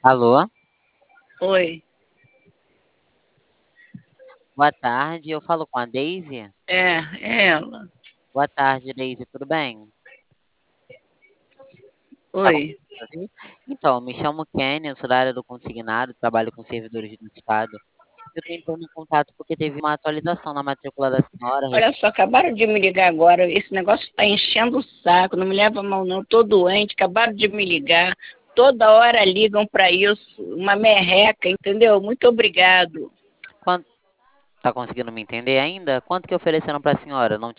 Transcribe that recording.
Alô, Oi, boa tarde. Eu falo com a Daisy. é ela. Boa tarde, Daisy. Tudo bem? Tá bom. Oi. Então, me chamo Kenny, eu sou da área do consignado, trabalho com servidores do Estado. Eu estou entrando em contato porque teve uma atualização na matrícula da senhora. Olha só, acabaram de me ligar agora. Esse negócio está enchendo o saco. Não me leva a mal, não. Tô doente, acabaram de me ligar. Toda hora ligam para isso. Uma merreca, entendeu? Muito obrigado. Quanto... Tá conseguindo me entender ainda? Quanto que ofereceram para a senhora? Não